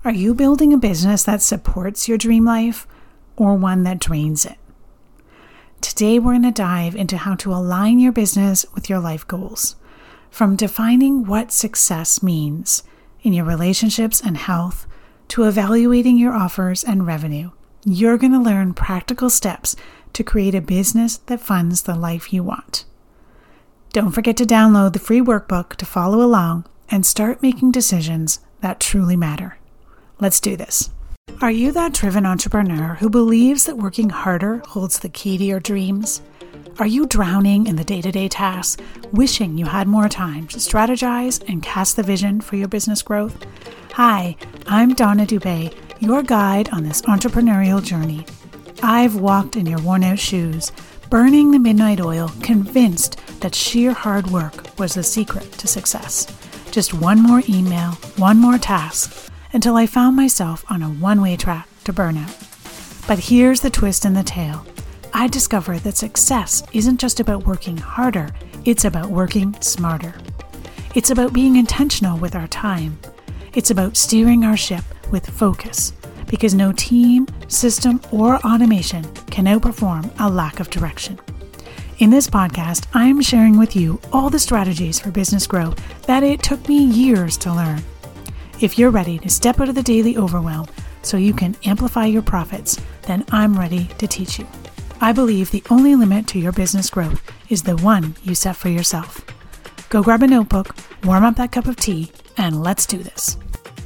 Are you building a business that supports your dream life or one that drains it? Today, we're going to dive into how to align your business with your life goals. From defining what success means in your relationships and health to evaluating your offers and revenue, you're going to learn practical steps to create a business that funds the life you want. Don't forget to download the free workbook to follow along and start making decisions that truly matter. Let's do this. Are you that driven entrepreneur who believes that working harder holds the key to your dreams? Are you drowning in the day-to-day tasks, wishing you had more time to strategize and cast the vision for your business growth? Hi, I'm Donna Dubé, your guide on this entrepreneurial journey. I've walked in your worn-out shoes, burning the midnight oil, convinced that sheer hard work was the secret to success. Just one more email, one more task, until I found myself on a one-way track to burnout. But here's the twist in the tale. I discovered that success isn't just about working harder, it's about working smarter. It's about being intentional with our time. It's about steering our ship with focus, because no team, system, or automation can outperform a lack of direction. In this podcast, I'm sharing with you all the strategies for business growth that it took me years to learn. If you're ready to step out of the daily overwhelm so you can amplify your profits, then I'm ready to teach you. I believe the only limit to your business growth is the one you set for yourself. Go grab a notebook, warm up that cup of tea, and let's do this.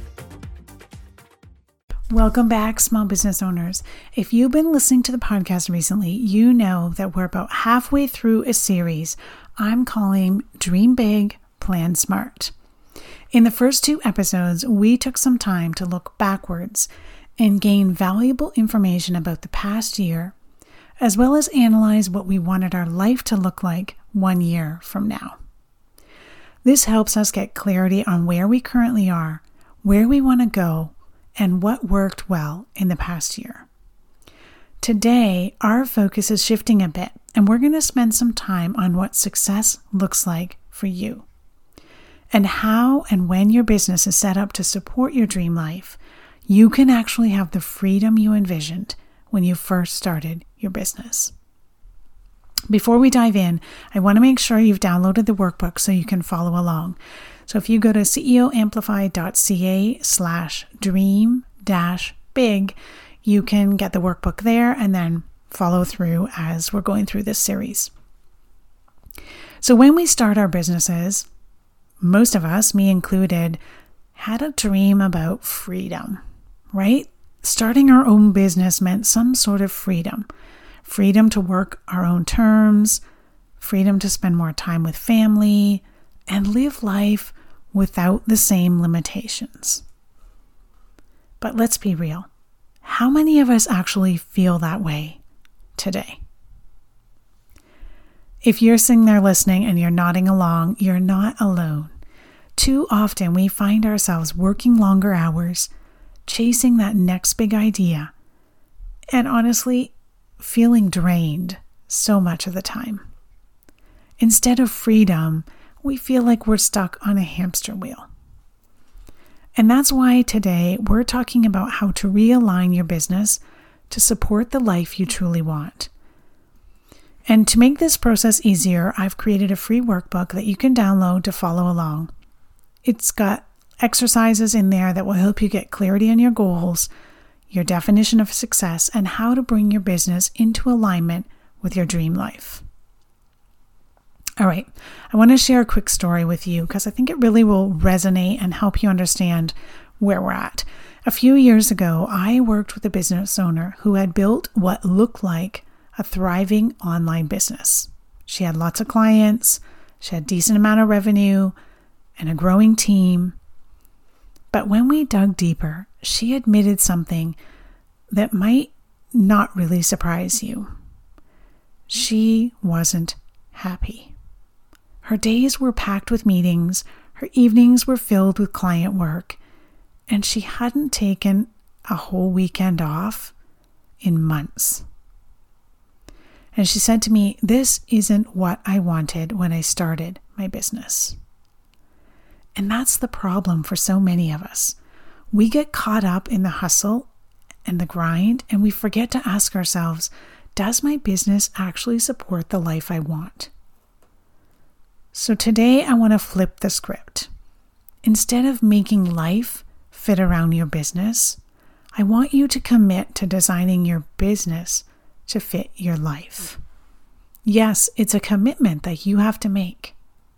Welcome back, small business owners. If you've been listening to the podcast recently, you know that we're about halfway through a series I'm calling Dream Big, Plan Smart. In the first 2 episodes, we took some time to look backwards and gain valuable information about the past year, as well as analyze what we wanted our life to look like 1 year from now. This helps us get clarity on where we currently are, where we want to go, and what worked well in the past year. Today, our focus is shifting a bit, and we're going to spend some time on what success looks like for you, and how and when your business is set up to support your dream life, you can actually have the freedom you envisioned when you first started your business. Before we dive in, I want to make sure you've downloaded the workbook so you can follow along. So if you go to ceoamplify.ca/dream-big, you can get the workbook there and then follow through as we're going through this series. So when we start our businesses, most of us, me included, had a dream about freedom, right? Starting our own business meant some sort of freedom. Freedom to work our own terms, freedom to spend more time with family, and live life without the same limitations. But let's be real. How many of us actually feel that way today? If you're sitting there listening and you're nodding along, you're not alone. Too often we find ourselves working longer hours, chasing that next big idea, and honestly, feeling drained so much of the time. Instead of freedom, we feel like we're stuck on a hamster wheel. And that's why today we're talking about how to realign your business to support the life you truly want. And to make this process easier, I've created a free workbook that you can download to follow along. It's got exercises in there that will help you get clarity on your goals, your definition of success, and how to bring your business into alignment with your dream life. All right, I want to share a quick story with you because I think it really will resonate and help you understand where we're at. A few years ago, I worked with a business owner who had built what looked like a thriving online business. She had lots of clients, she had a decent amount of revenue, and a growing team. But when we dug deeper, she admitted something that might not really surprise you. She wasn't happy. Her days were packed with meetings, her evenings were filled with client work, and she hadn't taken a whole weekend off in months. And she said to me, "This isn't what I wanted when I started my business." And that's the problem for so many of us. We get caught up in the hustle and the grind, and we forget to ask ourselves, does my business actually support the life I want? So today I want to flip the script. Instead of making life fit around your business, I want you to commit to designing your business to fit your life. Yes, it's a commitment that you have to make.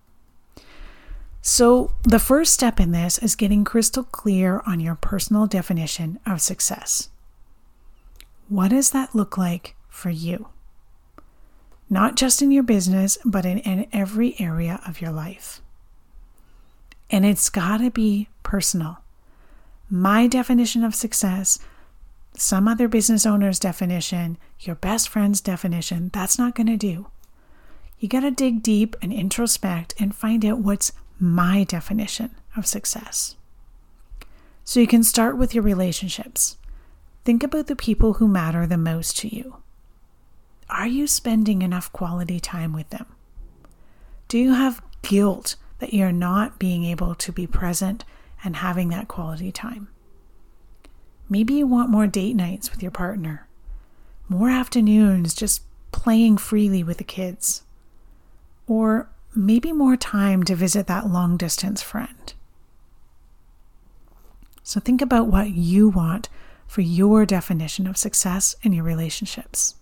So the first step in this is getting crystal clear on your personal definition of success. What does that look like for you? Not just in your business, but in every area of your life. And it's got to be personal. My definition of success, some other business owner's definition, your best friend's definition, that's not going to do. You got to dig deep and introspect and find out what's my definition of success. So you can start with your relationships. Think about the people who matter the most to you. Are you spending enough quality time with them? Do you have guilt that you're not being able to be present and having that quality time? Maybe you want more date nights with your partner, more afternoons just playing freely with the kids, or maybe more time to visit that long-distance friend. So think about what you want for your definition of success in your relationships.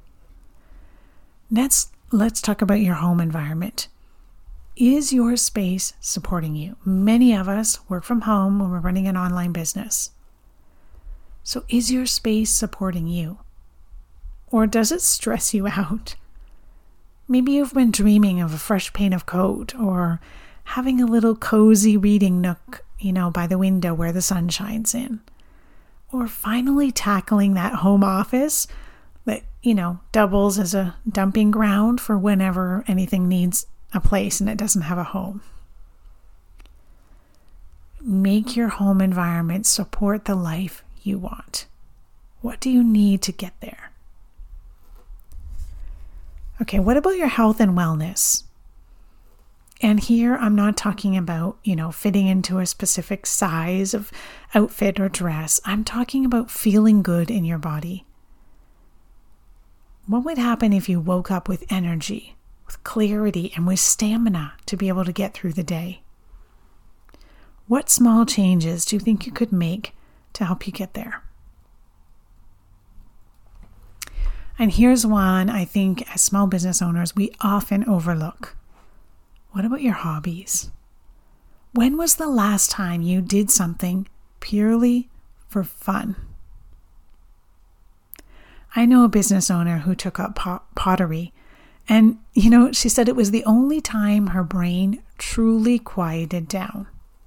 Next, let's talk about your home environment. Is your space supporting you? Many of us work from home when we're running an online business. So is your space supporting you? Or does it stress you out? Maybe you've been dreaming of a fresh paint of coat or having a little cozy reading nook, by the window where the sun shines in. Or finally tackling that home office that, doubles as a dumping ground for whenever anything needs a place and it doesn't have a home. Make your home environment support the life you want. What do you need to get there? Okay, what about your health and wellness? And here I'm not talking about, fitting into a specific size of outfit or dress. I'm talking about feeling good in your body. What would happen if you woke up with energy, with clarity, and with stamina to be able to get through the day? What small changes do you think you could make to help you get there? And here's one I think as small business owners we often overlook. What about your hobbies? When was the last time you did something purely for fun? I know a business owner who took up pottery, and she said it was the only time her brain truly quieted down.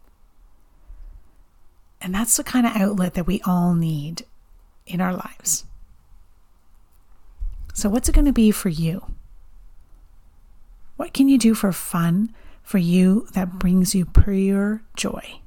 And that's the kind of outlet that we all need in our lives. So what's it going to be for you? What can you do for fun for you that brings you pure joy?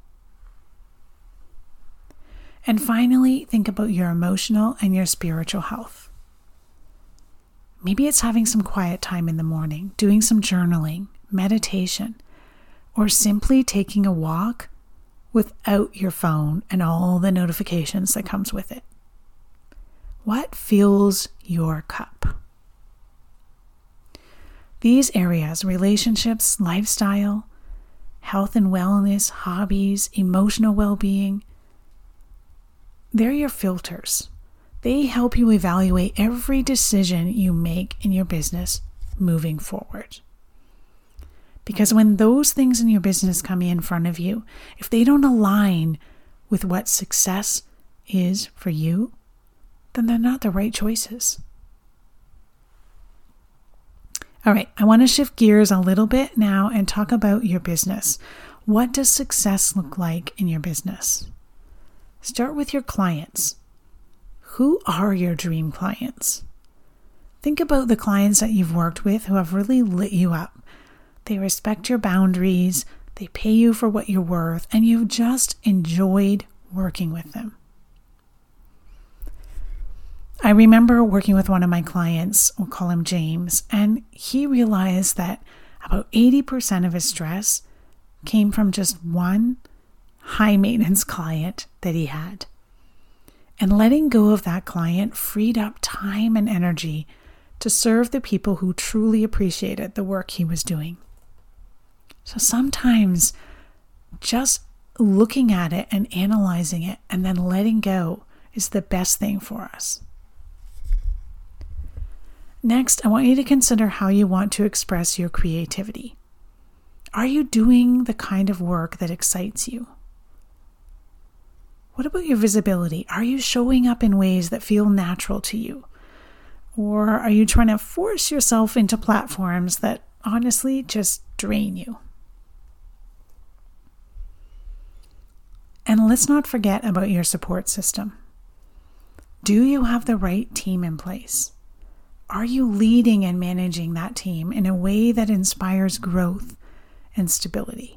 And finally, think about your emotional and your spiritual health. Maybe it's having some quiet time in the morning, doing some journaling, meditation, or simply taking a walk without your phone and all the notifications that comes with it. What fills your cup? These areas, relationships, lifestyle, health and wellness, hobbies, emotional well-being, they're your filters. They help you evaluate every decision you make in your business moving forward. Because when those things in your business come in front of you, if they don't align with what success is for you, then they're not the right choices. All right, I want to shift gears a little bit now and talk about your business. What does success look like in your business? Start with your clients. Who are your dream clients? Think about the clients that you've worked with who have really lit you up. They respect your boundaries, they pay you for what you're worth, and you've just enjoyed working with them. I remember working with one of my clients, we'll call him James, and he realized that about 80% of his stress came from just one high maintenance client that he had. And letting go of that client freed up time and energy to serve the people who truly appreciated the work he was doing. So sometimes just looking at it and analyzing it and then letting go is the best thing for us. Next, I want you to consider how you want to express your creativity. Are you doing the kind of work that excites you? What about your visibility? Are you showing up in ways that feel natural to you? Or are you trying to force yourself into platforms that honestly just drain you? And let's not forget about your support system. Do you have the right team in place? Are you leading and managing that team in a way that inspires growth and stability?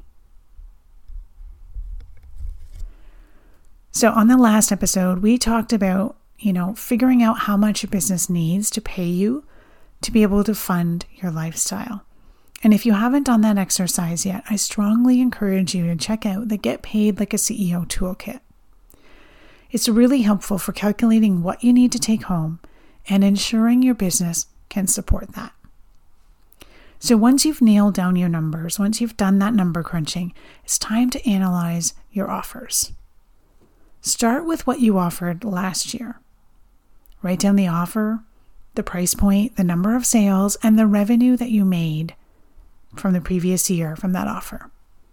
So on the last episode, we talked about, figuring out how much your business needs to pay you to be able to fund your lifestyle. And if you haven't done that exercise yet, I strongly encourage you to check out the Get Paid Like a CEO toolkit. It's really helpful for calculating what you need to take home and ensuring your business can support that. So once you've nailed down your numbers, once you've done that number crunching, it's time to analyze your offers. Start with what you offered last year. Write down the offer, the price point, the number of sales, and the revenue that you made from the previous year from that offer.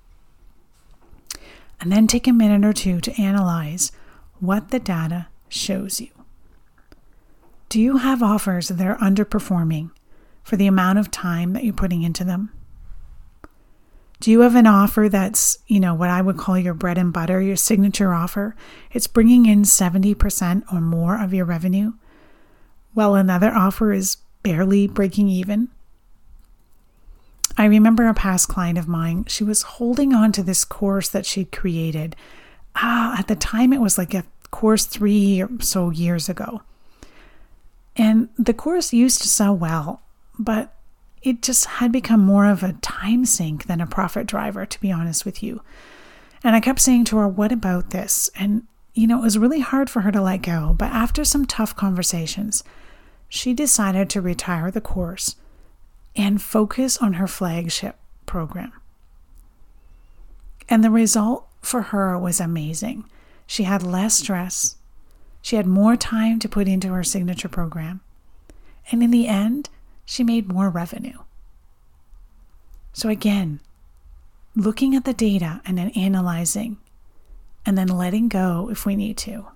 And then take a minute or two to analyze what the data shows you. Do you have offers that are underperforming for the amount of time that you're putting into them? Do you have an offer that's, what I would call your bread and butter, your signature offer? It's bringing in 70% or more of your revenue, while another offer is barely breaking even. I remember a past client of mine, she was holding on to this course that she'd created. At the time, it was like a course 3 or so years ago. And the course used to sell well, but it just had become more of a time sink than a profit driver, to be honest with you. And I kept saying to her, what about this? And, it was really hard for her to let go. But after some tough conversations, she decided to retire the course and focus on her flagship program. And the result for her was amazing. She had less stress. She had more time to put into her signature program. And in the end, she made more revenue. So again, looking at the data and then analyzing and then letting go if we need to.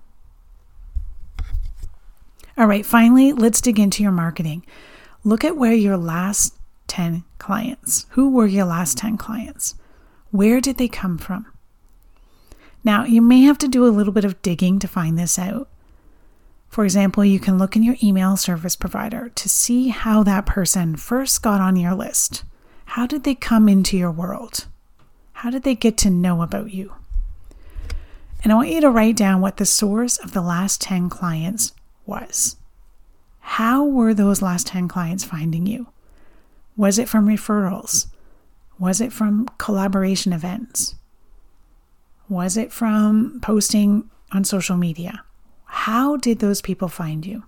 All right, finally, let's dig into your marketing. Look at where your last 10 clients, who were your last 10 clients? Where did they come from? Now, you may have to do a little bit of digging to find this out. For example, you can look in your email service provider to see how that person first got on your list. How did they come into your world? How did they get to know about you? And I want you to write down what the source of the last 10 clients was. How were those last 10 clients finding you? Was it from referrals? Was it from collaboration events? Was it from posting on social media? How did those people find you?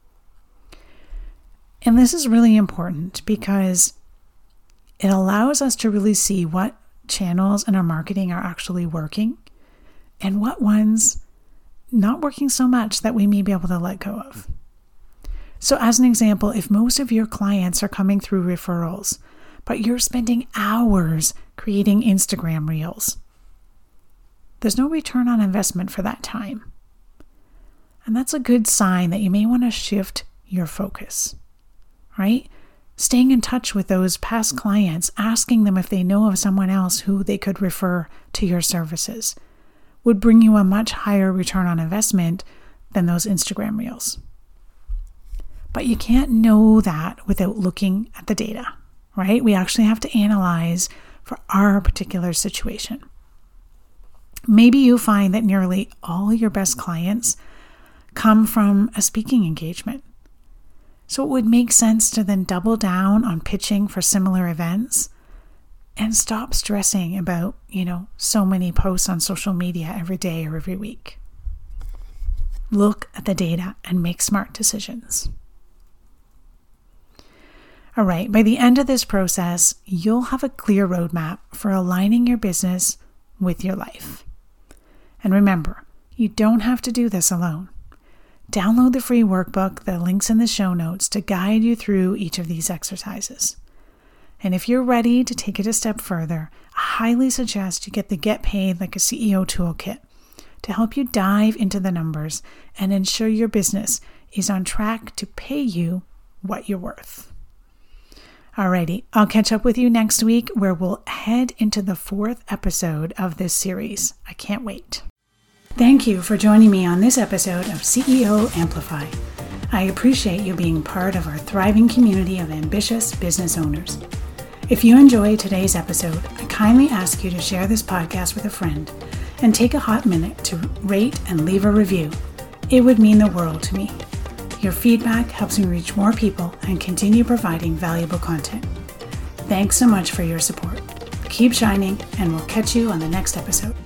And this is really important because it allows us to really see what channels in our marketing are actually working and what ones not working so much that we may be able to let go of. So as an example, if most of your clients are coming through referrals, but you're spending hours creating Instagram reels, there's no return on investment for that time. And that's a good sign that you may want to shift your focus, right? Staying in touch with those past clients, asking them if they know of someone else who they could refer to your services would bring you a much higher return on investment than those Instagram reels. But you can't know that without looking at the data, right? We actually have to analyze for our particular situation. Maybe you find that nearly all your best clients come from a speaking engagement. So it would make sense to then double down on pitching for similar events And stop stressing about, so many posts on social media every day or every week. Look at the data and make smart decisions. All right, by the end of this process, you'll have a clear roadmap for aligning your business with your life. And remember, you don't have to do this alone. Download the free workbook, the link's in the show notes, to guide you through each of these exercises. And if you're ready to take it a step further, I highly suggest you get the Get Paid Like a CEO toolkit to help you dive into the numbers and ensure your business is on track to pay you what you're worth. Alrighty, I'll catch up with you next week where we'll head into the 4th episode of this series. I can't wait. Thank you for joining me on this episode of CEO Amplify. I appreciate you being part of our thriving community of ambitious business owners. If you enjoyed today's episode, I kindly ask you to share this podcast with a friend and take a hot minute to rate and leave a review. It would mean the world to me. Your feedback helps me reach more people and continue providing valuable content. Thanks so much for your support. Keep shining, and we'll catch you on the next episode.